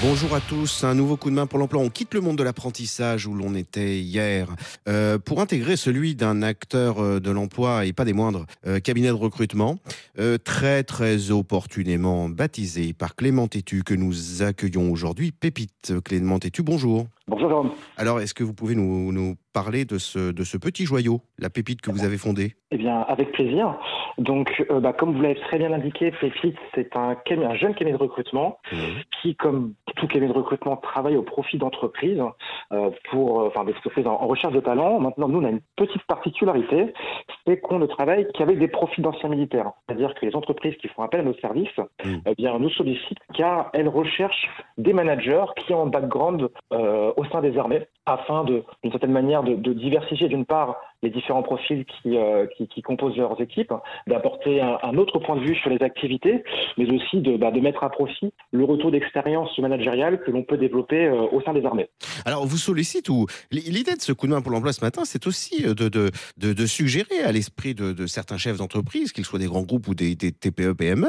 Bonjour à tous, un nouveau coup de main pour l'emploi. On quitte le monde de l'apprentissage où l'on était hier pour intégrer celui d'un acteur de l'emploi et pas des moindres, cabinet de recrutement, très opportunément baptisé par Clément Tétu que nous accueillons aujourd'hui. Pépite, Clément Tétu, bonjour. Bonjour Jérôme. Alors, est-ce que vous pouvez nous parler de ce petit joyau, la pépite que vous avez fondée? Eh bien, avec plaisir. Donc, comme vous l'avez très bien indiqué, Pépite, c'est un jeune cabinet de recrutement qui, comme tout cabinet de recrutement, travaille au profit d'entreprises des entreprises en recherche de talents. Maintenant, nous, on a une petite particularité, c'est qu'on ne travaille qu'avec des profils d'anciens militaires. C'est-à-dire que les entreprises qui font appel à nos services, nous sollicitent car elles recherchent des managers qui ont un background au sein des armées, afin d'une certaine manière, de diversifier d'une part les différents profils qui composent leurs équipes, d'apporter un autre point de vue sur les activités, mais aussi de mettre à profit le retour d'expérience managériale que l'on peut développer au sein des armées. Alors, on vous sollicite ou l'idée de ce coup de main pour l'emploi ce matin, c'est aussi de suggérer à l'esprit de certains chefs d'entreprise, qu'ils soient des grands groupes ou des TPE, PME,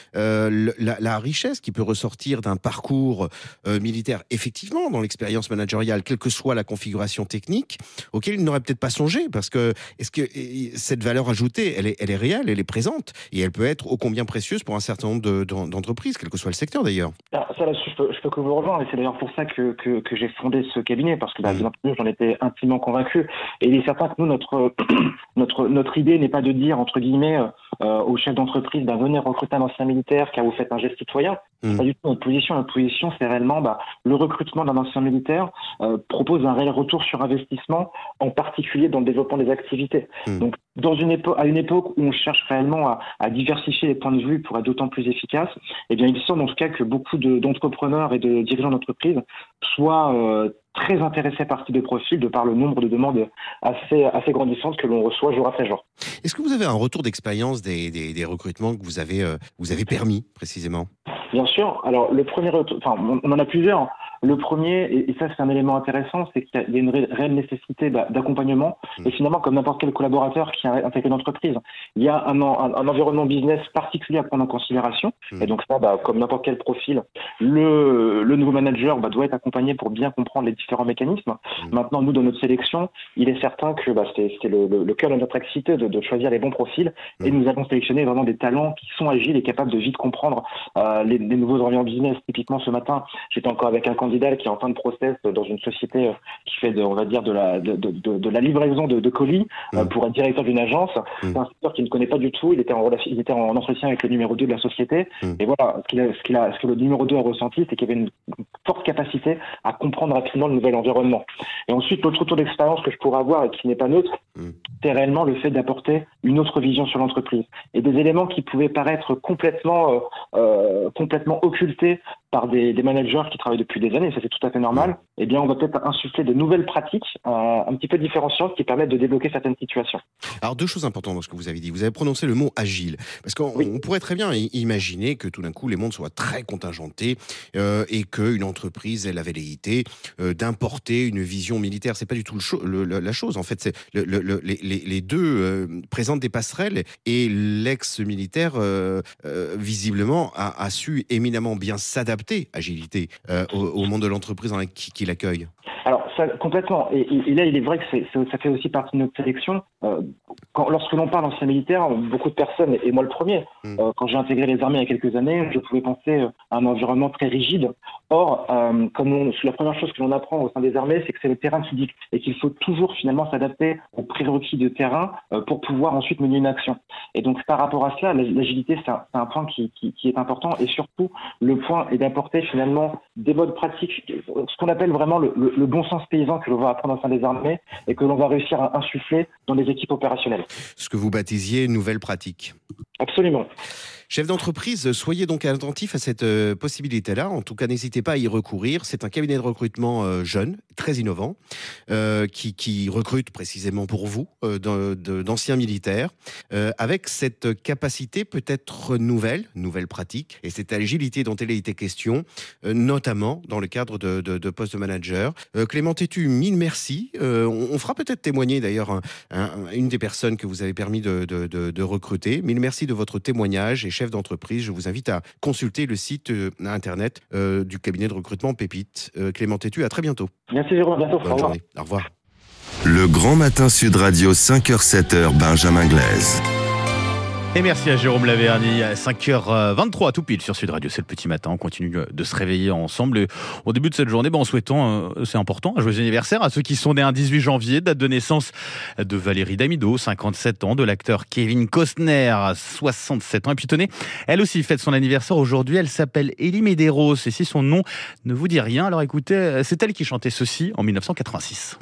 la richesse qui peut ressortir d'un parcours militaire, effectivement, dans l'expérience managériale, quelle que soit la configuration technique, auquel ils n'auraient peut-être pas songé, parce que est-ce que cette valeur ajoutée, elle est réelle, elle est présente, et elle peut être ô combien précieuse pour un certain nombre d'entreprises, quel que soit le secteur d'ailleurs. Alors, ça, là-dessus, je peux que vous rejoindre, et c'est d'ailleurs pour ça que j'ai fondé ce cabinet, parce que bien entendu, j'en étais intimement convaincu. Et il est certain que nous, notre idée n'est pas de dire, entre guillemets, aux chefs d'entreprise, venez recruter un ancien militaire car vous faites un geste citoyen. C'est pas du tout notre position. Notre position, c'est réellement le recrutement d'un ancien militaire propose un réel retour sur investissement, en particulier dans le développement des activités. Donc, à une époque où on cherche réellement à diversifier les points de vue pour être d'autant plus efficace, eh bien, il semble en tout cas que beaucoup d'entrepreneurs et de dirigeants d'entreprise soient très intéressés par ce type de profil de par le nombre de demandes assez grandissantes que l'on reçoit jour après jour. Est-ce que vous avez un retour d'expérience des recrutements que vous avez permis précisément? Bien sûr. Alors, le premier retour, on en a plusieurs. Le premier, et ça c'est un élément intéressant, c'est qu'il y a une réelle nécessité d'accompagnement. Et finalement, comme n'importe quel collaborateur qui intègre une entreprise, il y a un environnement business particulier à prendre en considération. Et donc ça, comme n'importe quel profil, le nouveau manager doit être accompagné pour bien comprendre les différents mécanismes. Maintenant, nous, dans notre sélection, il est certain que c'est le cœur de notre activité de choisir les bons profils. Et nous allons sélectionner vraiment des talents qui sont agiles et capables de vite comprendre les nouveaux environnements business. Typiquement, ce matin, j'étais encore avec un candidat qui est en fin de process dans une société qui fait de la livraison de colis pour un directeur d'une agence. C'est un secteur qu'il ne connaît pas du tout. Il était en entretien avec le numéro 2 de la société. Et voilà, ce que le numéro 2 a ressenti, c'est qu'il y avait une forte capacité à comprendre rapidement le nouvel environnement. Et ensuite, l'autre retour d'expérience que je pourrais avoir et qui n'est pas neutre, c'est réellement le fait d'apporter une autre vision sur l'entreprise. Et des éléments qui pouvaient paraître complètement occultés par des managers qui travaillent depuis des années, ça c'est tout à fait normal, eh bien on va peut-être insuffler de nouvelles pratiques un petit peu différenciantes qui permettent de débloquer certaines situations. Alors, deux choses importantes dans ce que vous avez dit. Vous avez prononcé le mot agile, parce qu'on pourrait très bien imaginer que tout d'un coup les mondes soient très contingentés et qu'une entreprise ait la velléité d'importer une vision militaire. C'est pas du tout la chose. En fait, c'est les deux présentent des passerelles et l'ex-militaire visiblement a su éminemment bien s'adapter, agilité, au monde de l'entreprise qui l'accueille. Alors, ça, complètement. Et là, il est vrai que ça fait aussi partie de notre sélection. Lorsque l'on parle d'anciens militaires, beaucoup de personnes, et moi le premier, quand j'ai intégré les armées il y a quelques années, je pouvais penser à un environnement très rigide. Or, la première chose que l'on apprend au sein des armées, c'est que c'est le terrain qui dicte et qu'il faut toujours finalement s'adapter aux prérequis de terrain pour pouvoir ensuite mener une action. Et donc, par rapport à cela, l'agilité, c'est un point qui est important. Et surtout, le point est d'apporter finalement des modes pratiques, ce qu'on appelle vraiment le bon sens paysan que l'on va apprendre au sein des armées et que l'on va réussir à insuffler dans les équipes opérationnelles. Ce que vous baptisiez nouvelle pratique. Absolument. Chef d'entreprise, soyez donc attentif à cette possibilité-là. En tout cas, n'hésitez pas à y recourir. C'est un cabinet de recrutement jeune, très innovant, qui recrute précisément pour vous d'anciens militaires, avec cette capacité peut-être nouvelle pratique, et cette agilité dont il a été question, notamment dans le cadre de postes de manager. Clément Tétu, mille merci. On fera peut-être témoigner d'ailleurs une des personnes que vous avez permis de recruter. Mille merci de votre témoignage et chef chefs d'entreprise. Je vous invite à consulter le site internet du cabinet de recrutement Pépite. Clément Tétu, à très bientôt. Merci Jérôme, à bientôt. Bonne journée. Au revoir. Le Grand Matin Sud Radio, 5h-7h, Benjamin Glaise. Et merci à Jérôme Laverny, à 5h23 tout pile sur Sud Radio, c'est le petit matin, on continue de se réveiller ensemble et au début de cette journée, en souhaitant, c'est important, un joyeux anniversaire à ceux qui sont nés un 18 janvier, date de naissance de Valérie Damido, 57 ans, de l'acteur Kevin Costner, 67 ans, et puis tenez, elle aussi fête son anniversaire aujourd'hui, elle s'appelle Elie Medeiros, et si son nom ne vous dit rien, alors écoutez, c'est elle qui chantait ceci en 1986.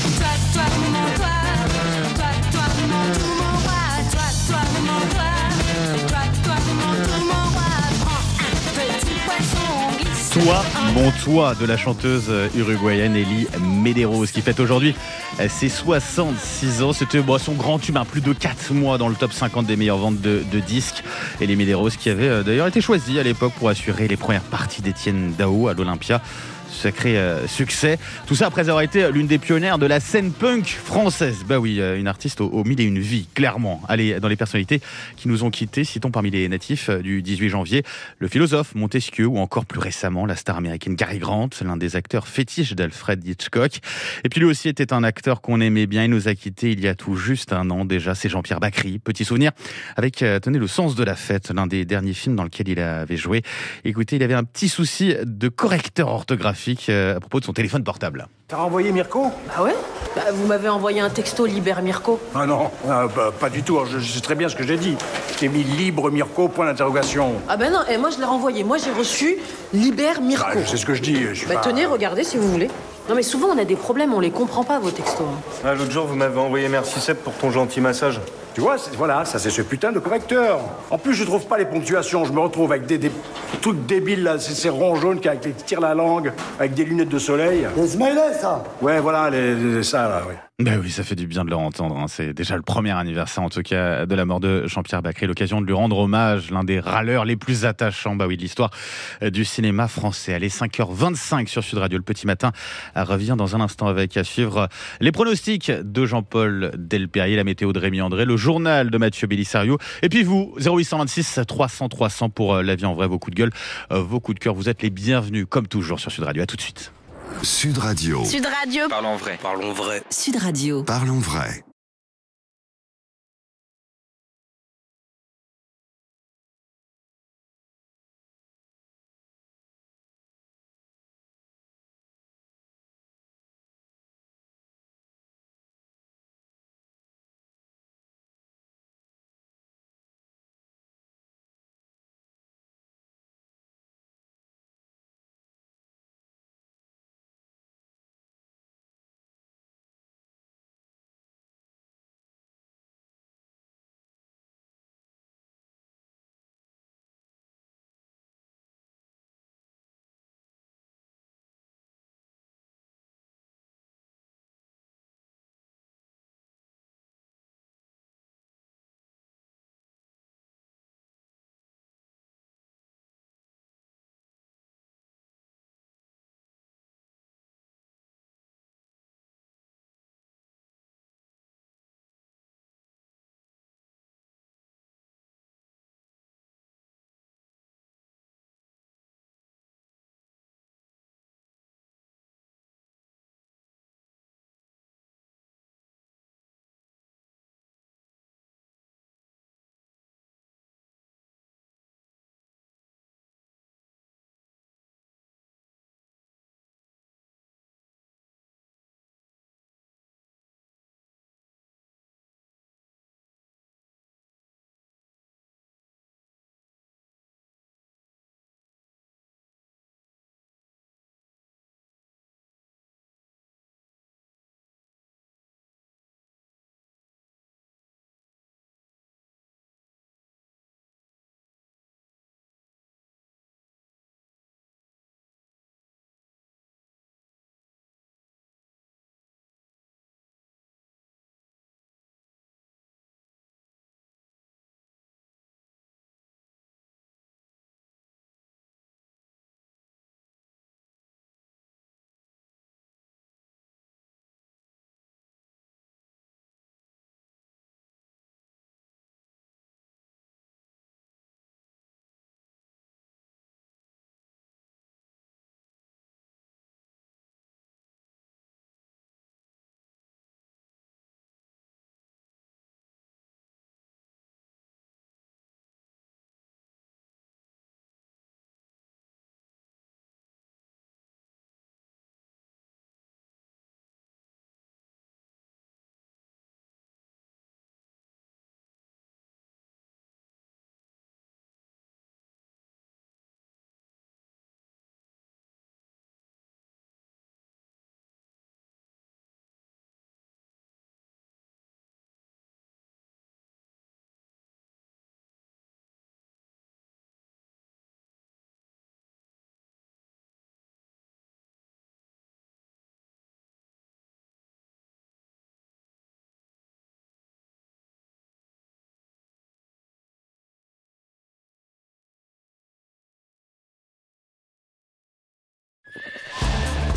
Toi, mon toi de la chanteuse uruguayenne Elie Medeiros qui fête aujourd'hui ses 66 ans. C'était son grand tube, plus de 4 mois dans le top 50 des meilleures ventes de disques. Elie Medeiros qui avait d'ailleurs été choisie à l'époque pour assurer les premières parties d'Étienne Dao à l'Olympia. Sacré succès. Tout ça après avoir été l'une des pionnières de la scène punk française. Bah oui, une artiste aux mille et une vies, clairement. Allez, dans les personnalités qui nous ont quittés, citons parmi les natifs du 18 janvier, le philosophe Montesquieu ou encore plus récemment la star américaine Cary Grant, l'un des acteurs fétiches d'Alfred Hitchcock. Et puis lui aussi était un acteur qu'on aimait bien. Il nous a quittés il y a tout juste un an déjà. C'est Jean-Pierre Bacry. Petit souvenir avec, tenez, Le Sens de la Fête, l'un des derniers films dans lequel il avait joué. Écoutez, il avait un petit souci de correcteur orthographique à propos de son téléphone portable. T'as renvoyé Mirko ? Ah ouais ? Vous m'avez envoyé un texto Libère Mirko. Ah non, pas du tout. Je sais très bien ce que j'ai dit. Je t'ai mis Libre Mirko, point d'interrogation. Ah ben non, moi je l'ai renvoyé. Moi j'ai reçu Libère Mirko. C'est ce que je dis. Tenez, regardez si vous voulez. Non mais souvent on a des problèmes, on les comprend pas vos textos. L'autre jour vous m'avez envoyé merci Seb pour ton gentil massage. Tu vois, voilà, ça c'est ce putain de correcteur. En plus, je trouve pas les ponctuations. Je me retrouve avec des trucs débiles, là, ces ronds jaunes qui tirent la langue, avec des lunettes de soleil. Des smileys, ça. Ouais, voilà, ça, là, oui. Ben oui, ça fait du bien de le entendre. C'est déjà le premier anniversaire, en tout cas, de la mort de Jean-Pierre Bacry. L'occasion de lui rendre hommage, l'un des râleurs les plus attachants, de l'histoire du cinéma français. Allez, 5h25 sur Sud Radio, le petit matin, revient dans un instant avec à suivre les pronostics de Jean-Paul Delperrier, la météo de Rémi André, le journal de Mathieu Bellissario. Et puis vous, 0826 300 300 pour la vie en vrai, vos coups de gueule, vos coups de cœur. Vous êtes les bienvenus, comme toujours, sur Sud Radio. À tout de suite. Sud Radio. Sud Radio. Parlons vrai. Parlons vrai. Sud Radio. Parlons vrai.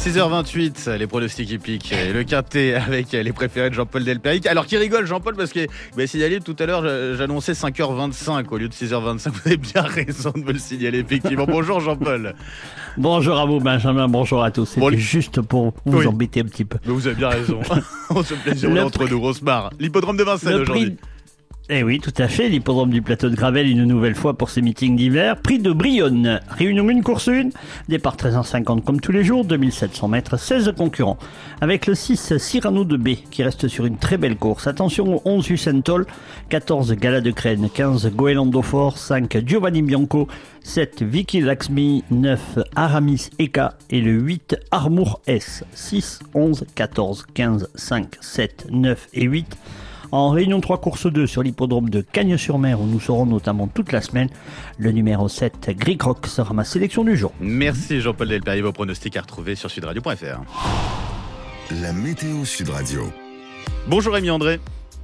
6h28, les pronostics hippiques et le quintet avec les préférés de Jean-Paul Delpéric. Alors qui rigole Jean-Paul parce que signalé tout à l'heure, j'annonçais 5h25 au lieu de 6h25. Vous avez bien raison de me le signaler effectivement. Bonjour Jean-Paul. Bonjour à vous Benjamin, bonjour à tous. C'était juste pour vous embêter un petit peu. Mais vous avez bien raison. On se plaisir entre nous, on se marre. L'hippodrome de Vincennes aujourd'hui. Eh oui, tout à fait, l'hippodrome du plateau de Gravel une nouvelle fois pour ses meetings d'hiver. Prix de Brionne, Réunion 1, course 1, départ 13h50 comme tous les jours, 2700 mètres, 16 concurrents. Avec le 6 Cyrano de B qui reste sur une très belle course. Attention au 11 Usain Toll, 14 Gala de Crène, 15 Goélando Fort, 5 Giovanni Bianco, 7 Vicky Laxmi, 9 Aramis Eka et le 8 Armour S. 6, 11, 14, 15, 5, 7, 9 et 8. En réunion 3 course 2 sur l'hippodrome de Cagnes-sur-Mer où nous serons notamment toute la semaine, le numéro 7 Gris Croc sera ma sélection du jour. Merci Jean-Paul Delpéric, vos pronostics à retrouver sur sudradio.fr. La météo Sud Radio. Bonjour Rémi André.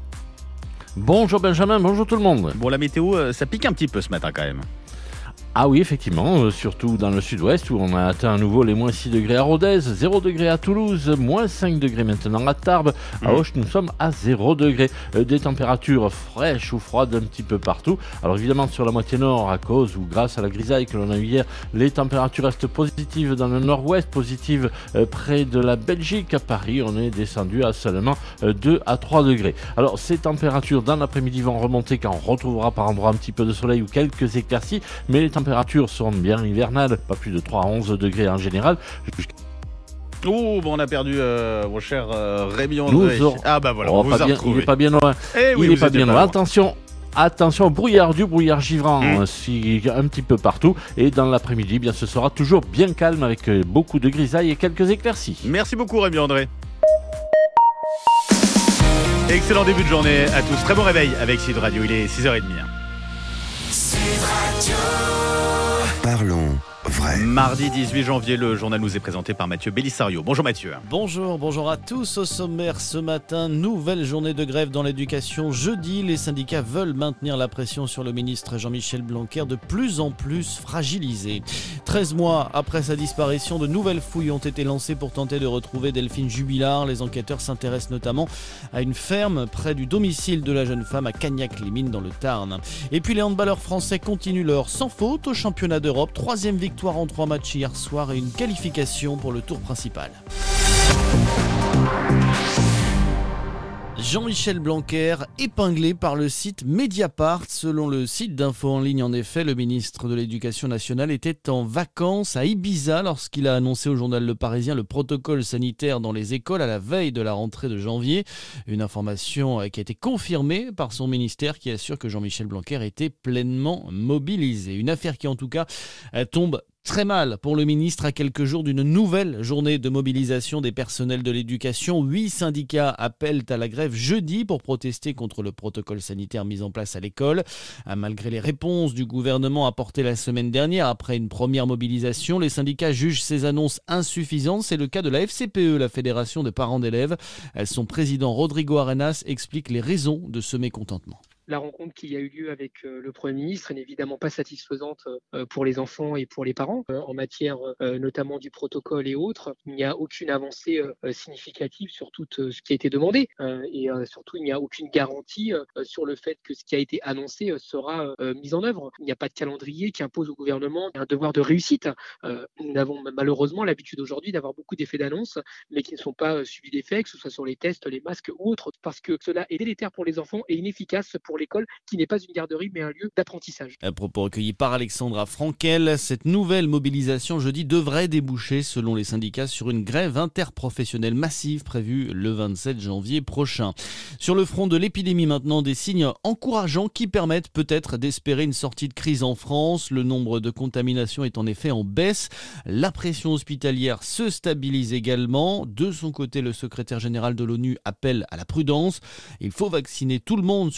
Bonjour Benjamin, bonjour tout le monde. Bon, la météo, ça pique un petit peu ce matin quand même. Ah oui, effectivement, surtout dans le sud-ouest où on a atteint à nouveau les moins 6 degrés à Rodez, 0 degrés à Toulouse, moins 5 degrés maintenant à Tarbes. À Auch, nous sommes à 0 degrés. Des températures fraîches ou froides un petit peu partout. Alors évidemment, sur la moitié nord, à cause ou grâce à la grisaille que l'on a eu hier, les températures restent positives dans le nord-ouest, positives près de la Belgique. À Paris, on est descendu à seulement 2 à 3 degrés. Alors ces températures dans l'après-midi vont remonter quand on retrouvera par endroits un petit peu de soleil ou quelques éclaircies, mais les températures seront bien hivernales, pas plus de 3 à 11 degrés en général. Oh, bon, on a perdu mon cher Rémi André. Ah bah voilà, on vous a retrouvé. Il n'est pas bien loin. Il n'est pas bien loin. Attention au brouillard, du brouillard givrant un petit peu partout. Et dans l'après-midi, bien, ce sera toujours bien calme avec beaucoup de grisailles et quelques éclaircies. Merci beaucoup Rémi André. Excellent début de journée à tous. Très bon réveil avec Sud Radio. Il est 6h30. Sud Radio. Parlons vrai. Mardi 18 janvier, le journal nous est présenté par Mathieu Bellissario. Bonjour Mathieu. Bonjour à tous. Au sommaire ce matin, nouvelle journée de grève dans l'éducation. Jeudi, les syndicats veulent maintenir la pression sur le ministre Jean-Michel Blanquer, de plus en plus fragilisé. 13 mois après sa disparition, de nouvelles fouilles ont été lancées pour tenter de retrouver Delphine Jubilard. Les enquêteurs s'intéressent notamment à une ferme près du domicile de la jeune femme à Cagnac-les-Mines dans le Tarn. Et puis les handballeurs français continuent leur sans faute au championnat d'Europe. 3e victoire en 3 matchs hier soir et une qualification pour le tour principal. Jean-Michel Blanquer épinglé par le site Mediapart. Selon le site d'info en ligne, en effet, le ministre de l'Éducation nationale était en vacances à Ibiza lorsqu'il a annoncé au journal Le Parisien le protocole sanitaire dans les écoles à la veille de la rentrée de janvier. Une information qui a été confirmée par son ministère qui assure que Jean-Michel Blanquer était pleinement mobilisé. Une affaire qui en tout cas tombe très mal pour le ministre à quelques jours d'une nouvelle journée de mobilisation des personnels de l'éducation. 8 syndicats appellent à la grève jeudi pour protester contre le protocole sanitaire mis en place à l'école. Malgré les réponses du gouvernement apportées la semaine dernière après une première mobilisation, les syndicats jugent ces annonces insuffisantes. C'est le cas de la FCPE, la Fédération des parents d'élèves. Son président Rodrigo Arenas explique les raisons de ce mécontentement. La rencontre qui a eu lieu avec le Premier ministre n'est évidemment pas satisfaisante pour les enfants et pour les parents. En matière notamment du protocole et autres, il n'y a aucune avancée significative sur tout ce qui a été demandé. Et surtout, il n'y a aucune garantie sur le fait que ce qui a été annoncé sera mis en œuvre. Il n'y a pas de calendrier qui impose au gouvernement un devoir de réussite. Nous avons malheureusement l'habitude aujourd'hui d'avoir beaucoup d'effets d'annonce, mais qui ne sont pas suivis d'effets, que ce soit sur les tests, les masques ou autres, parce que cela est délétère pour les enfants et inefficace pour l'école qui n'est pas une garderie mais un lieu d'apprentissage. À propos recueillis par Alexandra Frankel, cette nouvelle mobilisation jeudi devrait déboucher selon les syndicats sur une grève interprofessionnelle massive prévue le 27 janvier prochain. Sur le front de l'épidémie maintenant, des signes encourageants qui permettent peut-être d'espérer une sortie de crise en France. Le nombre de contaminations est en effet en baisse. La pression hospitalière se stabilise également. De son côté, le secrétaire général de l'ONU appelle à la prudence. Il faut vacciner tout le monde sur la planète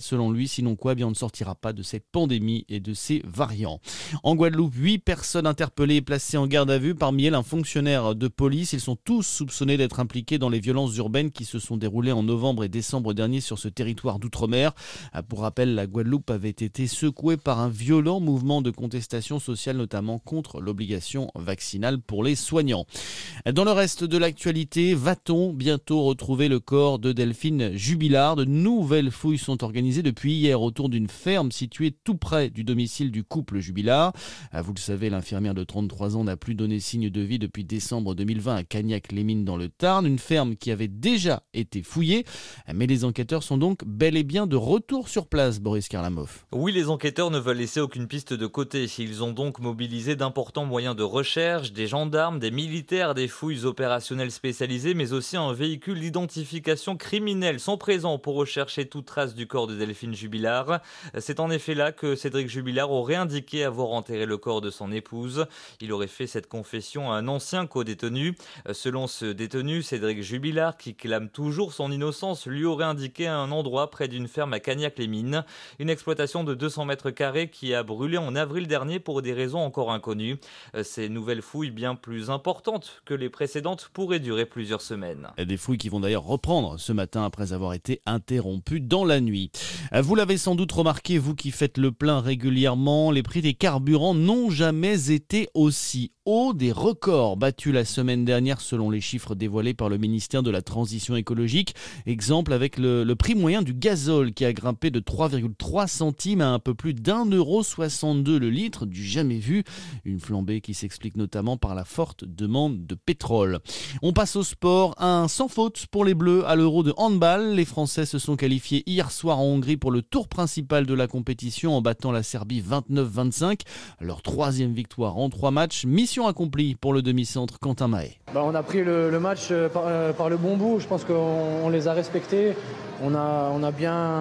retraite selon lui, sinon quoi, on ne sortira pas de cette pandémie et de ses variants. En Guadeloupe, 8 personnes interpellées et placées en garde à vue, parmi elles un fonctionnaire de police. Ils sont tous soupçonnés d'être impliqués dans les violences urbaines qui se sont déroulées en novembre et décembre dernier sur ce territoire d'outre-mer. Pour rappel, la Guadeloupe avait été secouée par un violent mouvement de contestation sociale, notamment contre l'obligation vaccinale pour les soignants. Dans le reste de l'actualité, va-t-on bientôt retrouver le corps de Delphine Jubilard? De nouvelles fouilles sont organisées depuis hier autour d'une ferme située tout près du domicile du couple Jubilard. Vous le savez, l'infirmière de 33 ans n'a plus donné signe de vie depuis décembre 2020 à Cagnac-les-Mines dans le Tarn, une ferme qui avait déjà été fouillée. Mais les enquêteurs sont donc bel et bien de retour sur place, Boris Karlamov. Oui, les enquêteurs ne veulent laisser aucune piste de côté. Ils ont donc mobilisé d'importants moyens de recherche, des gendarmes, des militaires, des fouilles opérationnelles spécialisées, mais aussi un véhicule d'identification criminelle sont présents pour rechercher toute trace du corps de Delphine Jubilard. C'est en effet là que Cédric Jubilard aurait indiqué avoir enterré le corps de son épouse. Il aurait fait cette confession à un ancien co-détenu. Selon ce détenu, Cédric Jubilard, qui clame toujours son innocence, lui aurait indiqué un endroit près d'une ferme à Cagnac-les-Mines. Une exploitation de 200 mètres carrés qui a brûlé en avril dernier pour des raisons encore inconnues. Ces nouvelles fouilles, bien plus importantes que les précédentes, pourraient durer plusieurs semaines. Des fouilles qui vont d'ailleurs reprendre ce matin après avoir été interrompues dans la nuit. Vous l'avez sans doute remarqué, vous qui faites le plein régulièrement, les prix des carburants n'ont jamais été aussi hauts. Des records battus la semaine dernière selon les chiffres dévoilés par le ministère de la Transition écologique. Exemple avec le prix moyen du gazole qui a grimpé de 3,3 centimes à un peu plus d'1,62 € le litre, du jamais vu. Une flambée qui s'explique notamment par la forte demande de pétrole. On passe au sport. Un sans faute pour les Bleus à l'Euro de handball. Les Français se sont qualifiés hier soir en Hongrie pour le tour principal de la compétition en battant la Serbie 29-25. Leur 3e victoire en 3 matchs. Mission accomplie pour le demi-centre Quentin Mahé. On a pris le match par le bon bout. Je pense qu'on les a respectés. On a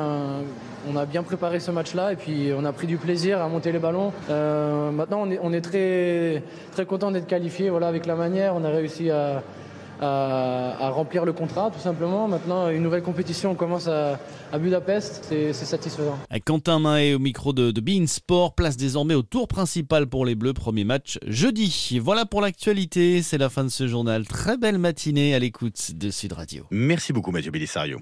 bien préparé ce match-là et puis on a pris du plaisir à monter les ballons. Maintenant, on est très, très content d'être qualifié. Voilà, avec la manière, on a réussi à remplir le contrat, tout simplement. Maintenant, une nouvelle compétition, on commence à Budapest. C'est satisfaisant. Quentin Mahé au micro de beIN Sport, place désormais au tour principal pour les Bleus. Premier match jeudi. Voilà pour l'actualité. C'est la fin de ce journal. Très belle matinée à l'écoute de Sud Radio. Merci beaucoup, Mathieu Bellissario.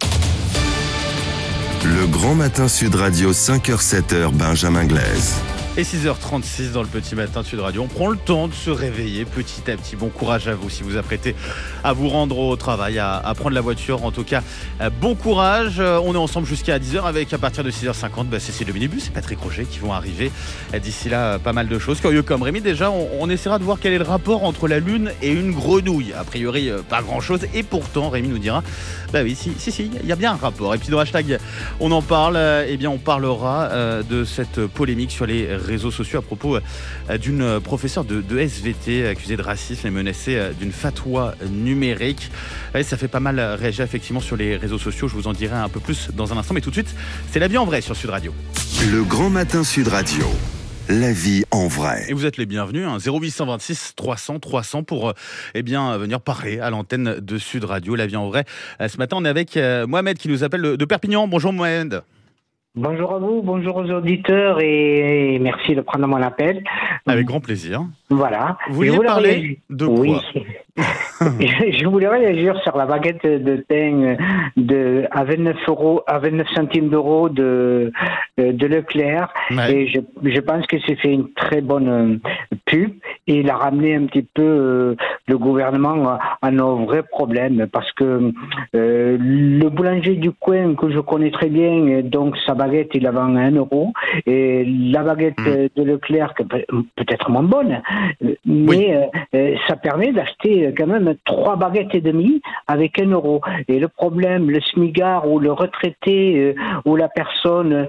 Le Grand Matin Sud Radio, 5h-7h, Benjamin Glaise. Et 6h36 dans le Petit Matin Sud Radio. On prend le temps de se réveiller petit à petit. Bon courage à vous si vous apprêtez à vous rendre au travail, à prendre la voiture. En tout cas, bon courage. On est ensemble jusqu'à 10h avec, à partir de 6h50, Cécile de Minibus et Patrick Roger qui vont arriver. D'ici là, pas mal de choses. Curieux comme Rémi, déjà, on essaiera de voir quel est le rapport entre la Lune et une grenouille. A priori, pas grand-chose. Et pourtant, Rémi nous dira, oui, si, il y a bien un rapport. Et puis dans hashtag, on en parle. On parlera de cette polémique sur les réseaux sociaux à propos d'une professeure de SVT accusée de racisme et menacée d'une fatwa numérique. Ça fait pas mal réagir effectivement sur les réseaux sociaux. Je vous en dirai un peu plus dans un instant. Mais tout de suite, c'est la vie en vrai sur Sud Radio. Le Grand Matin Sud Radio. La vie en vrai. Et vous êtes les bienvenus, 0826 300 300 pour venir parler à l'antenne de Sud Radio, la vie en vrai. Ce matin, on est avec Mohamed qui nous appelle de Perpignan. Bonjour Mohamed. Bonjour à vous, bonjour aux auditeurs et merci de prendre mon appel. Avec grand plaisir. Voilà. Vous vouliez parler de quoi? Oui. Je voulais réagir sur la baguette de pain à 29 centimes d'euros de Leclerc. Ouais. Et je pense que c'est fait une très bonne pub et il a ramené un petit peu le gouvernement à nos vrais problèmes parce que le boulanger du coin que je connais très bien, donc sa baguette il la vend à 1 € et la baguette de Leclerc peut-être moins bonne, mais ça permet d'acheter quand même 3 baguettes et demie avec 1 €. Et le problème, le smigard ou le retraité ou la personne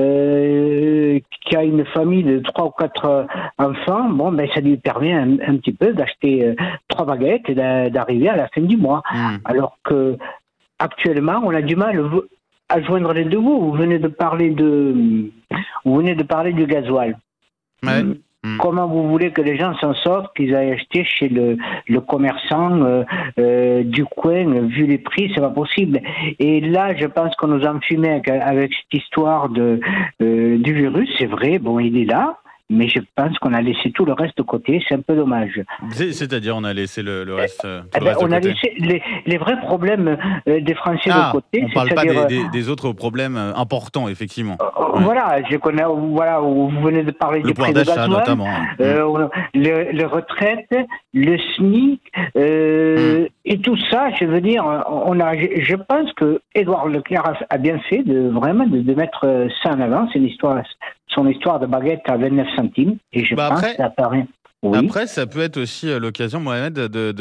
qui a une famille de 3 ou 4 enfants, ça lui permet un petit peu d'acheter 3 baguettes et d'arriver à la fin du mois. Alors que actuellement, on a du mal à joindre les deux bouts. Vous venez de parler du gasoil. Ouais. Comment vous voulez que les gens s'en sortent, qu'ils aillent acheter chez le commerçant du coin, vu les prix, c'est pas possible. Et là, je pense qu'on nous a enfumé avec cette histoire du virus, c'est vrai, bon, il est là. Mais je pense qu'on a laissé tout le reste de côté, c'est un peu dommage. C'est-à-dire, on a laissé le reste, on a laissé les vrais problèmes des Français de côté. On ne parle pas des autres problèmes importants, effectivement. Voilà, je connais, vous venez de parler du prix de gasoil, notamment. Les retraites, le SMIC, et tout ça, je veux dire, je pense que Édouard Leclerc a bien fait de mettre ça en avant, son histoire de baguette à 29 centimes, et je pense que ça paraît. Oui. Après, ça peut être aussi l'occasion, Mohamed,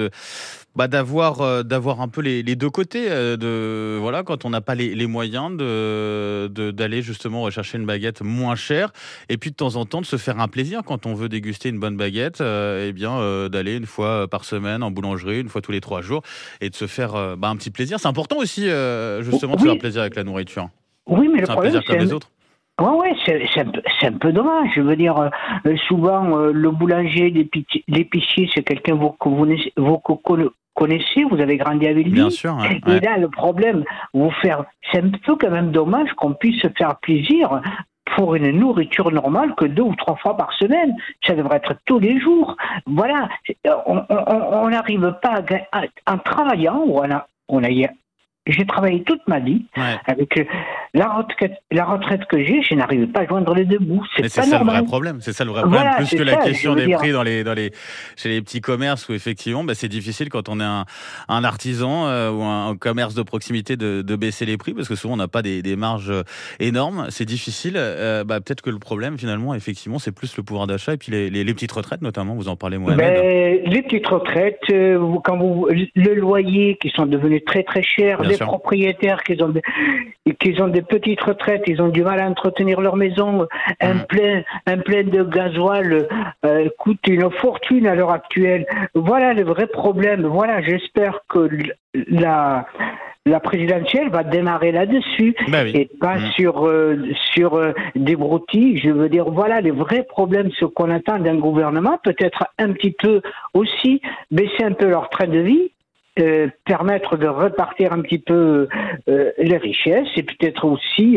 d'avoir un peu les deux côtés. Voilà, quand on n'a pas les moyens d'aller justement rechercher une baguette moins chère, et puis de temps en temps de se faire un plaisir quand on veut déguster une bonne baguette, d'aller une fois par semaine en boulangerie, une fois tous les 3 jours, et de se faire un petit plaisir. C'est important aussi, justement, de se faire plaisir avec la nourriture. Oui, mais le problème, c'est un plaisir comme les autres. Oui, c'est un peu dommage. Je veux dire, souvent, le boulanger, l'épicier, c'est quelqu'un que vous connaissez, vous avez grandi avec lui. Bien sûr. Ouais. Et là, le problème, c'est un peu quand même dommage qu'on puisse se faire plaisir pour une nourriture normale que 2 ou 3 fois par semaine. Ça devrait être tous les jours. Voilà. On n'arrive pas en travaillant, j'ai travaillé toute ma vie avec la retraite que j'ai, je n'arrive pas à joindre les deux bouts. C'est ça le vrai problème. C'est ça le vrai problème. Plus que la question des prix chez les petits commerces où effectivement, c'est difficile quand on est un artisan ou un commerce de proximité de baisser les prix parce que souvent on n'a pas des marges énormes. C'est difficile. Peut-être que le problème finalement, effectivement, c'est plus le pouvoir d'achat et puis les petites retraites notamment. Vous en parlez, Mohamed. Les petites retraites, le loyer qui sont devenus très très chers. Les propriétaires qui ont des petites retraites, ils ont du mal à entretenir leur maison. Un plein de gasoil coûte une fortune à l'heure actuelle. Voilà les vrais problèmes. Voilà, j'espère que la présidentielle va démarrer là-dessus et pas sur des broutilles. Je veux dire, voilà les vrais problèmes, ce qu'on attend d'un gouvernement. Peut-être un petit peu aussi baisser un peu leur train de vie. Permettre de repartir un petit peu les richesses et peut-être aussi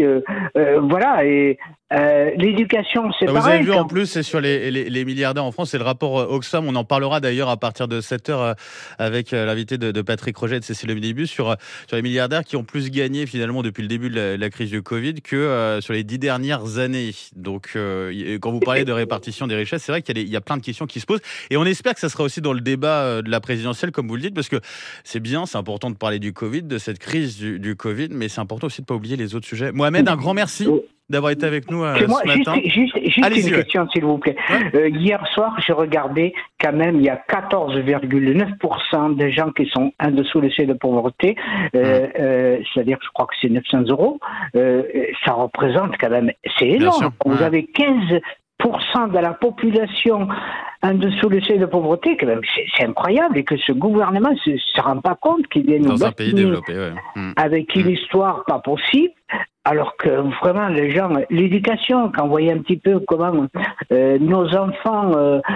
l'éducation, c'est pareil. Vous avez vu en plus, c'est sur les milliardaires en France, c'est le rapport Oxfam, on en parlera d'ailleurs à partir de 7h avec l'invité de Patrick Roget et de Cécile Minibus sur les milliardaires qui ont plus gagné finalement depuis le début de la crise du Covid que sur les 10 dernières années. Donc quand vous parlez de répartition des richesses, c'est vrai qu'il y a plein de questions qui se posent et on espère que ça sera aussi dans le débat de la présidentielle comme vous le dites parce que c'est important de parler du Covid, de cette crise du Covid, mais c'est important aussi de ne pas oublier les autres sujets. Mohamed, un grand merci d'avoir été avec nous ce matin. Juste une question, s'il vous plaît. Hier soir, je regardais quand même, il y a 14,9% des gens qui sont en dessous du seuil de pauvreté, c'est-à-dire que je crois que c'est 900 €. Ça représente quand même, c'est énorme. Vous avez 15% de la population en dessous du seuil de pauvreté, quand même, c'est incroyable, et que ce gouvernement ne se rend pas compte qu'il vient nous dans un pays développé, avec une histoire pas possible. Alors que vraiment, les gens, l'éducation, quand on voyait un petit peu comment nos enfants,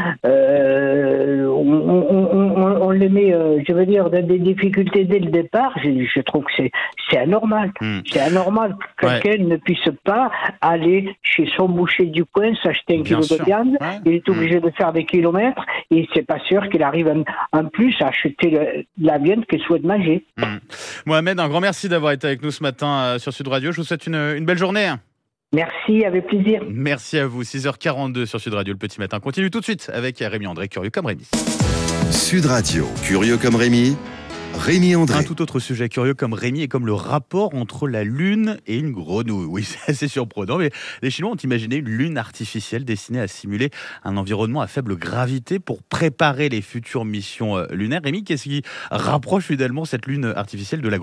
on les met, je veux dire, dans des difficultés dès le départ, je trouve que c'est anormal. C'est anormal que quelqu'un ne puisse pas aller chez son boucher du coin, s'acheter 1 kilo de viande, il est obligé de faire des kilomètres, et c'est pas sûr qu'il arrive en plus à acheter la viande qu'il souhaite manger. Mohamed, un grand merci d'avoir été avec nous ce matin sur Sud Radio. Je vous souhaite une belle journée. Merci, avec plaisir. Merci à vous. 6h42 sur Sud Radio, le petit matin. Continue tout de suite avec Rémi André, curieux comme Rémi. Sud Radio, curieux comme Rémi. Rémi André. Un tout autre sujet curieux comme Rémi et comme le rapport entre la Lune et une grenouille. Oui, c'est assez surprenant, mais les Chinois ont imaginé une Lune artificielle destinée à simuler un environnement à faible gravité pour préparer les futures missions lunaires. Rémi, qu'est-ce qui rapproche finalement cette Lune artificielle de la grenouille ?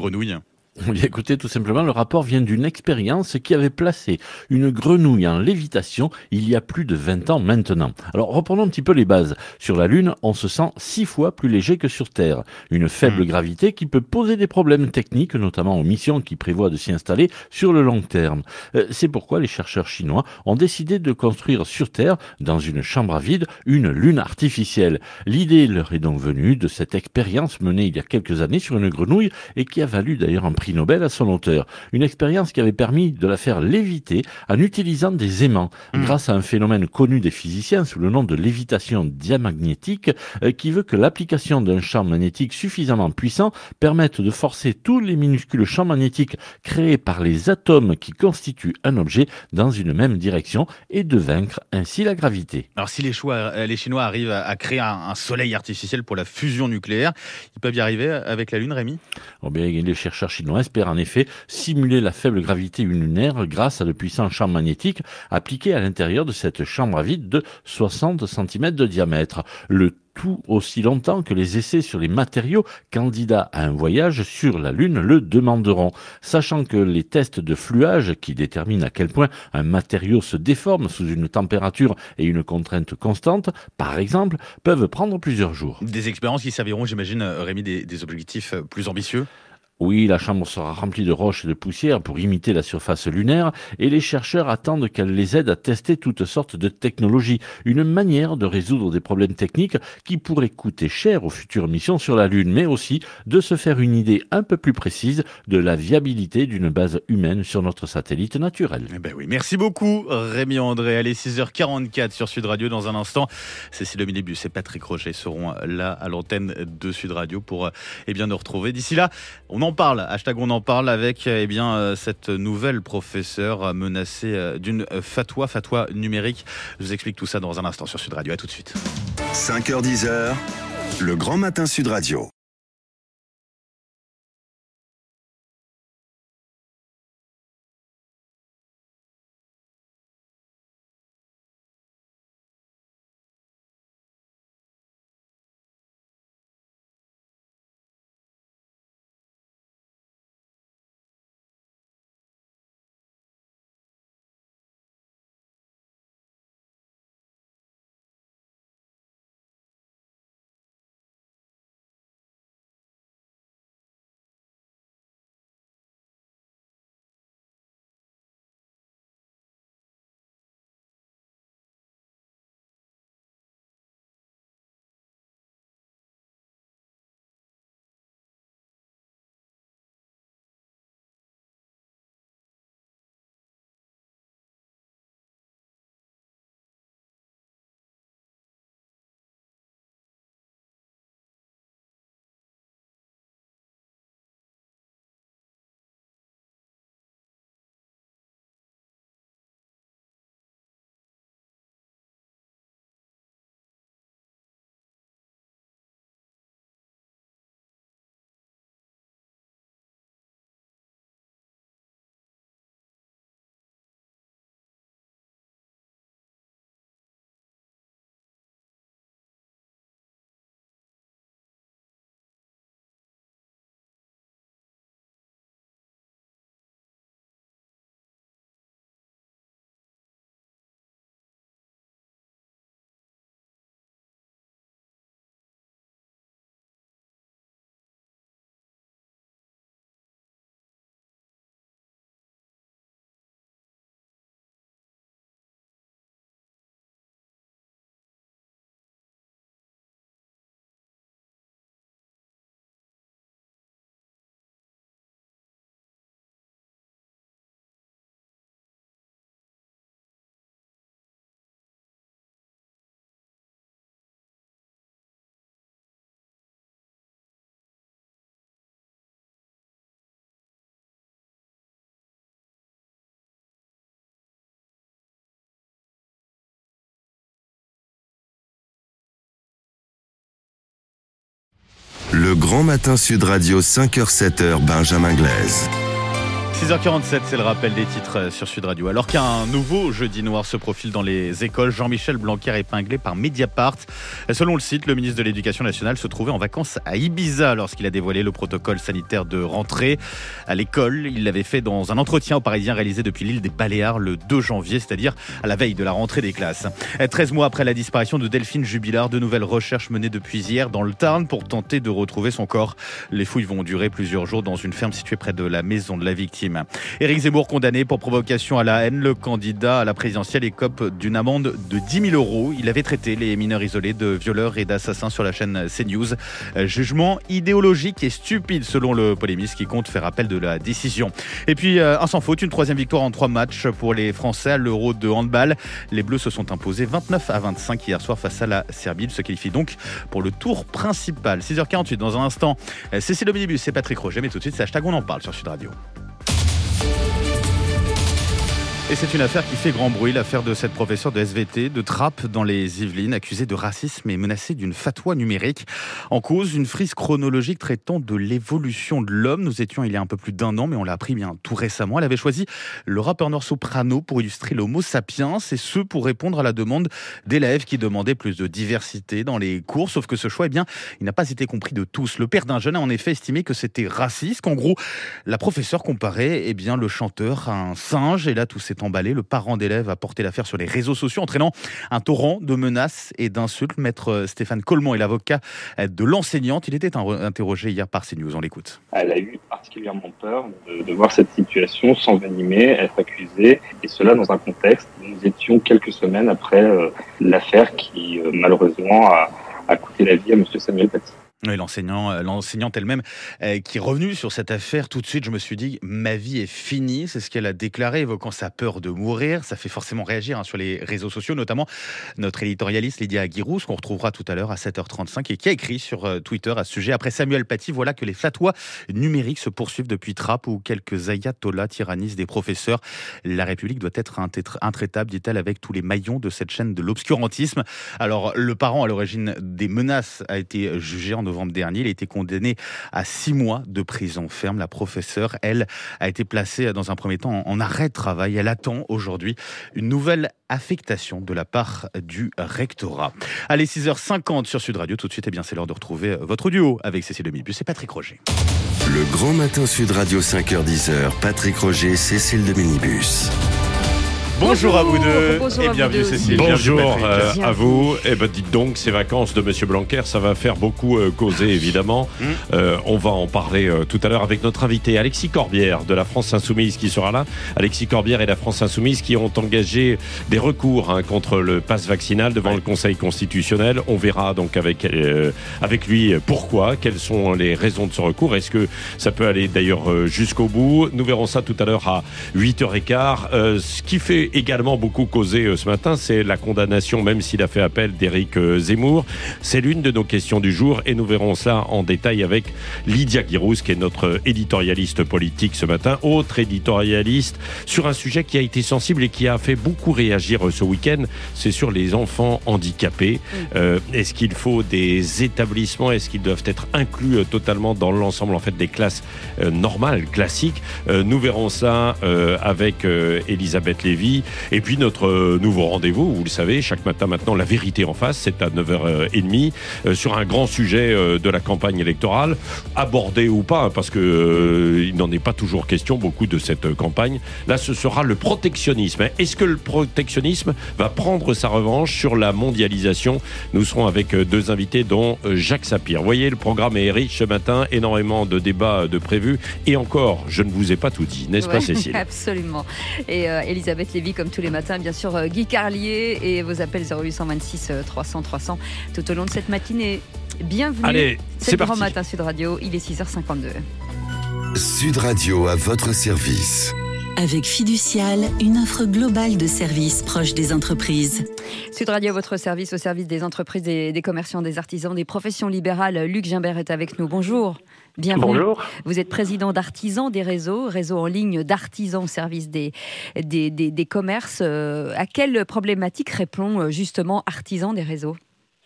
Bien, écoutez, tout simplement, le rapport vient d'une expérience qui avait placé une grenouille en lévitation il y a plus de 20 ans maintenant. Alors, reprenons un petit peu les bases. Sur la Lune, on se sent 6 fois plus léger que sur Terre. Une faible gravité qui peut poser des problèmes techniques, notamment aux missions qui prévoient de s'y installer sur le long terme. C'est pourquoi les chercheurs chinois ont décidé de construire sur Terre, dans une chambre à vide, une Lune artificielle. L'idée leur est donc venue de cette expérience menée il y a quelques années sur une grenouille et qui a valu d'ailleurs un prix Nobel à son auteur. Une expérience qui avait permis de la faire léviter en utilisant des aimants, grâce à un phénomène connu des physiciens sous le nom de lévitation diamagnétique, qui veut que l'application d'un champ magnétique suffisamment puissant permette de forcer tous les minuscules champs magnétiques créés par les atomes qui constituent un objet dans une même direction et de vaincre ainsi la gravité. Alors si les Chinois arrivent à créer un soleil artificiel pour la fusion nucléaire, ils peuvent y arriver avec la Lune, Rémi ? Bien, les chercheurs chinois espèrent en effet simuler la faible gravité lunaire grâce à de puissants champs magnétiques appliqués à l'intérieur de cette chambre à vide de 60 cm de diamètre. Le tout aussi longtemps que les essais sur les matériaux candidats à un voyage sur la Lune le demanderont. Sachant que les tests de fluage qui déterminent à quel point un matériau se déforme sous une température et une contrainte constante, par exemple, peuvent prendre plusieurs jours. Des expériences qui serviront, j'imagine, Rémi, des objectifs plus ambitieux ? Oui, la chambre sera remplie de roches et de poussière pour imiter la surface lunaire et les chercheurs attendent qu'elle les aide à tester toutes sortes de technologies, une manière de résoudre des problèmes techniques qui pourraient coûter cher aux futures missions sur la Lune, mais aussi de se faire une idée un peu plus précise de la viabilité d'une base humaine sur notre satellite naturel. Eh ben oui, merci beaucoup Rémi André. Allez, 6h44 sur Sud Radio. Dans un instant, Cécile Dominébus et Patrick Roger seront là à l'antenne de Sud Radio pour nous retrouver. D'ici là, on en parle, hashtag on en parle avec cette nouvelle professeure menacée d'une fatwa numérique. Je vous explique tout ça dans un instant sur Sud Radio. À tout de suite. 5h-10h, le Grand Matin Sud Radio. Le Grand Matin Sud Radio 5h-7h Benjamin Glaise. 6h47, c'est le rappel des titres sur Sud Radio. Alors qu'un nouveau jeudi noir se profile dans les écoles, Jean-Michel Blanquer épinglé par Mediapart. Selon le site, le ministre de l'Éducation nationale se trouvait en vacances à Ibiza lorsqu'il a dévoilé le protocole sanitaire de rentrée à l'école. Il l'avait fait dans un entretien aux Parisiens réalisé depuis l'île des Baléares le 2 janvier, c'est-à-dire à la veille de la rentrée des classes. 13 mois après la disparition de Delphine Jubilard, de nouvelles recherches menées depuis hier dans le Tarn pour tenter de retrouver son corps. Les fouilles vont durer plusieurs jours dans une ferme située près de la maison de la victime. Éric Zemmour condamné pour provocation à la haine. Le candidat à la présidentielle écope d'une amende de 10 000 €. Il avait traité les mineurs isolés de violeurs et d'assassins sur la chaîne CNews. Jugement idéologique et stupide selon le polémiste qui compte faire appel de la décision. Et puis un sans faute, une troisième victoire en 3 matchs pour les Français à l'Euro de handball. Les Bleus se sont imposés 29-25 hier soir face à la Serbie. Ils se qualifient donc pour le tour principal. 6h48 dans un instant. Cécile Omnibus et Patrick Roger, mais tout de suite c'est hashtag on en parle sur Sud Radio. Et c'est une affaire qui fait grand bruit, l'affaire de cette professeure de SVT de Trappes dans les Yvelines, accusée de racisme et menacée d'une fatwa numérique. En cause, une frise chronologique traitant de l'évolution de l'homme. Nous étions il y a un peu plus d'1 an, mais on l'a appris bien tout récemment. Elle avait choisi le rappeur noir Soprano pour illustrer l'Homo sapiens, et ce pour répondre à la demande d'élèves qui demandaient plus de diversité dans les cours. Sauf que ce choix, il n'a pas été compris de tous. Le père d'un jeune a en effet estimé que c'était raciste, qu'en gros, la professeure comparait le chanteur à un singe. Et là, tout s'est emballé. Le parent d'élève a porté l'affaire sur les réseaux sociaux, entraînant un torrent de menaces et d'insultes. Maître Stéphane Coleman est l'avocat de l'enseignante. Il était interrogé hier par CNews. On l'écoute. Elle a eu particulièrement peur de voir cette situation s'envenimer, être accusée, et cela dans un contexte où nous étions quelques semaines après l'affaire qui malheureusement a coûté la vie à M. Samuel Paty. Oui, l'enseignante elle-même qui est revenue sur cette affaire. Tout de suite, je me suis dit, ma vie est finie. C'est ce qu'elle a déclaré, évoquant sa peur de mourir. Ça fait forcément réagir sur les réseaux sociaux, notamment notre éditorialiste Lydia Aguirre, qu'on retrouvera tout à l'heure à 7h35, et qui a écrit sur Twitter à ce sujet. Après Samuel Paty, voilà que les fatwas numériques se poursuivent depuis Trappes, où quelques ayatollahs tyrannisent des professeurs. La République doit être intraitable, dit-elle, avec tous les maillons de cette chaîne de l'obscurantisme. Alors, le parent à l'origine des menaces a été jugé en novembre dernier. Il a été condamné à 6 mois de prison ferme. La professeure, elle, a été placée dans un premier temps en arrêt de travail. Elle attend aujourd'hui une nouvelle affectation de la part du rectorat. Allez, 6h50 sur Sud Radio. Tout de suite, c'est l'heure de retrouver votre duo avec Cécile Demilibus et Patrick Roger. Le Grand Matin Sud Radio 5h-10h, Patrick Roger, Cécile Demilibus. Bonjour à vous deux. Bonjour et bienvenue Cécile. Bonjour à vous. Dites donc, ces vacances de Monsieur Blanquer, ça va faire beaucoup causer évidemment. On va en parler tout à l'heure avec notre invité Alexis Corbière de la France Insoumise qui sera là. Alexis Corbière et la France Insoumise qui ont engagé des recours contre le pass vaccinal devant le Conseil constitutionnel. On verra donc avec lui pourquoi, quelles sont les raisons de ce recours. Est-ce que ça peut aller d'ailleurs jusqu'au bout? Nous verrons ça tout à l'heure à 8h15. Ce qui fait également beaucoup causé ce matin, c'est la condamnation, même s'il a fait appel, d'Éric Zemmour. C'est l'une de nos questions du jour et nous verrons ça en détail avec Lydia Aguirre, qui est notre éditorialiste politique ce matin, autre éditorialiste sur un sujet qui a été sensible et qui a fait beaucoup réagir ce week-end, c'est sur les enfants handicapés. Est-ce qu'il faut des établissements? Est-ce qu'ils doivent être inclus totalement dans l'ensemble des classes normales, classiques? Nous verrons ça avec Elisabeth Lévy. Et puis notre nouveau rendez-vous, vous le savez, chaque matin maintenant, La Vérité en face, c'est à 9h30, sur un grand sujet de la campagne électorale, abordé ou pas, parce que il n'en est pas toujours question beaucoup de cette campagne. Là, ce sera le protectionnisme. Est-ce que le protectionnisme va prendre sa revanche sur la mondialisation? Nous serons avec 2 invités, dont Jacques Sapir. Vous voyez, le programme est riche ce matin, énormément de débats de prévus. Et encore, je ne vous ai pas tout dit, n'est-ce pas Cécile? Absolument. Et Elisabeth Lévy, comme tous les matins, bien sûr, Guy Carlier, et vos appels 0826 300 300 tout au long de cette matinée. Bienvenue. Allez, c'est le Grand Matin Sud Radio, il est 6h52. Sud Radio à votre service. Avec Fiducial, une offre globale de services proches des entreprises. Sud Radio, votre service au service des entreprises, des commerçants, des artisans, des professions libérales. Luc Gimbert est avec nous. Bonjour. Bienvenue. Bonjour. Vous êtes président d'Artisans des réseaux en ligne d'artisans au service des commerces. À quelle problématique répond justement Artisans des réseaux ?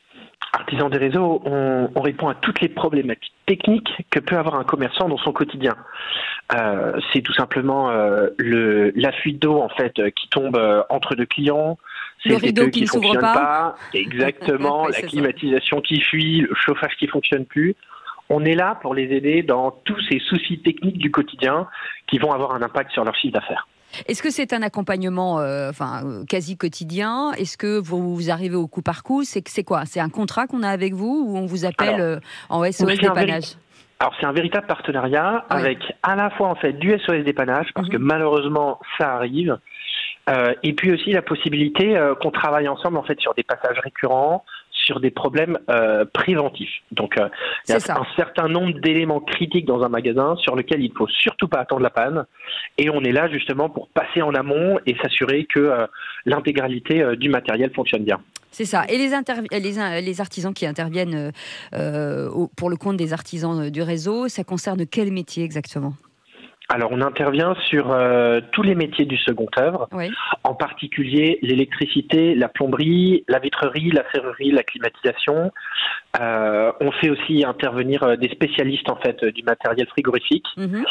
Artisan des réseaux, on répond à toutes les problématiques techniques que peut avoir un commerçant dans son quotidien. C'est tout simplement la fuite d'eau en fait qui tombe entre deux clients. C'est le rideau qui ne s'ouvre pas. Exactement, oui, la climatisation qui fuit, le chauffage qui fonctionne plus. On est là pour les aider dans tous ces soucis techniques du quotidien qui vont avoir un impact sur leur chiffre d'affaires. Est-ce que c'est un accompagnement quasi quotidien? Est-ce que vous arrivez au coup par coup? C'est quoi? C'est un contrat qu'on a avec vous ou on vous appelle en SOS dépannage? Alors c'est un véritable partenariat avec à la fois en fait du SOS dépannage parce que malheureusement ça arrive et puis aussi la possibilité qu'on travaille ensemble en fait sur des passages récurrents, sur des problèmes préventifs. Donc il y a un certain nombre d'éléments critiques dans un magasin sur lesquels il ne faut surtout pas attendre la panne et on est là justement pour passer en amont et s'assurer que l'intégralité du matériel fonctionne bien. C'est ça. Et les artisans qui interviennent pour le compte des artisans du réseau, ça concerne quel métier exactement? Alors, on intervient sur tous les métiers du second œuvre, en particulier l'électricité, la plomberie, la vitrerie, la serrurerie, la climatisation. On fait aussi intervenir des spécialistes en fait du matériel frigorifique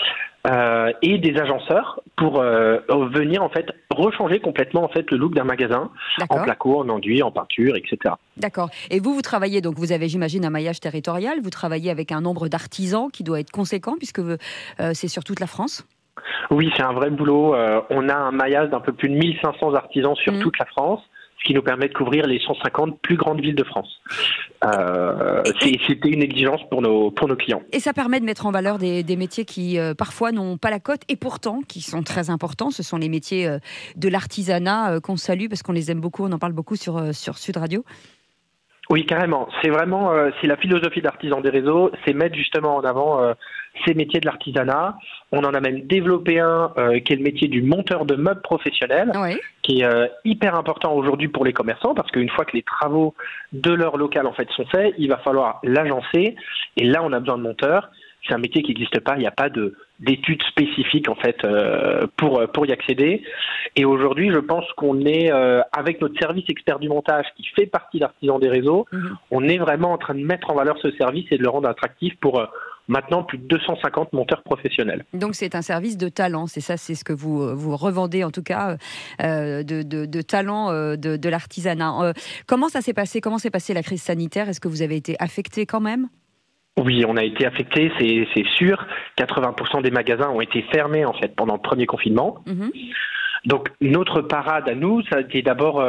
et des agenceurs pour venir en fait rechanger complètement en fait le look d'un magasin en placo, en enduit, en peinture, etc. D'accord. Et vous travaillez, donc vous avez, j'imagine, un maillage territorial. Vous travaillez avec un nombre d'artisans qui doit être conséquent puisque c'est sur toute la France. Oui, c'est un vrai boulot. On a un maillage d'un peu plus de 1500 artisans sur toute la France, ce qui nous permet de couvrir les 150 plus grandes villes de France. C'était une exigence pour nos clients. Et ça permet de mettre en valeur des métiers qui parfois n'ont pas la cote et pourtant qui sont très importants. Ce sont les métiers de l'artisanat qu'on salue parce qu'on les aime beaucoup. On en parle beaucoup sur Sud Radio. Oui, carrément. C'est vraiment c'est la philosophie d'Artisan des réseaux, c'est mettre justement en avant ces métiers de l'artisanat. On en a même développé un qui est le métier du monteur de meubles professionnel, qui est hyper important aujourd'hui pour les commerçants parce qu'une fois que les travaux de leur local en fait sont faits, il va falloir l'agencer et là on a besoin de monteurs. C'est un métier qui n'existe pas, il n'y a pas d'études spécifiques en fait pour y accéder. Et aujourd'hui, je pense qu'on est avec notre service expert du montage qui fait partie d'Artisan des réseaux, on est vraiment en train de mettre en valeur ce service et de le rendre attractif pour maintenant plus de 250 monteurs professionnels. Donc c'est un service de talent, c'est ça, c'est ce que vous revendez en tout cas de talent de l'artisanat. Comment ça s'est passé? Comment s'est passée la crise sanitaire? Est-ce que vous avez été affecté quand même? Oui, on a été affecté, c'est sûr. 80% des magasins ont été fermés en fait pendant le premier confinement. Donc notre parade à nous, ça a été d'abord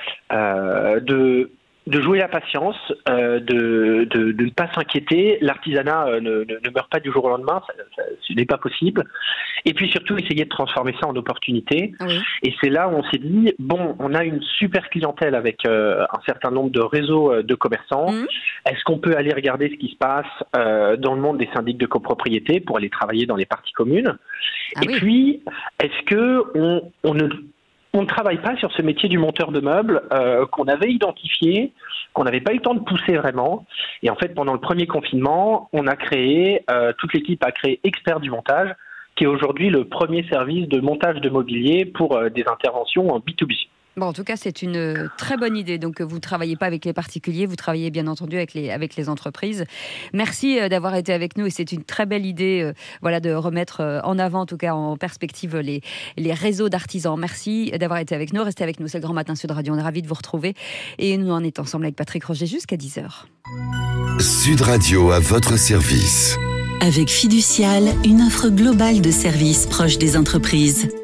de jouer la patience, de ne pas s'inquiéter. L'artisanat ne meurt pas du jour au lendemain, ce n'est pas possible. Et puis surtout, essayer de transformer ça en opportunité. Et c'est là où on s'est dit, bon, on a une super clientèle avec un certain nombre de réseaux de commerçants. Est-ce qu'on peut aller regarder ce qui se passe dans le monde des syndics de copropriété pour aller travailler dans les parties communes? Puis, est-ce que on ne travaille pas sur ce métier du monteur de meubles qu'on avait identifié, qu'on n'avait pas eu le temps de pousser vraiment. Et en fait, pendant le premier confinement, on a créé, toute l'équipe a créé Expert du montage, qui est aujourd'hui le premier service de montage de mobilier pour des interventions en B2B. Bon, en tout cas, c'est une très bonne idée. Donc, vous ne travaillez pas avec les particuliers, vous travaillez bien entendu avec les entreprises. Merci d'avoir été avec nous et c'est une très belle idée de remettre en avant, en tout cas en perspective, les réseaux d'artisans. Merci d'avoir été avec nous. Restez avec nous, c'est le Grand Matin Sud Radio. On est ravis de vous retrouver et nous en est ensemble avec Patrick Roger jusqu'à 10h. Sud Radio à votre service. Avec Fiducial, une offre globale de services proches des entreprises.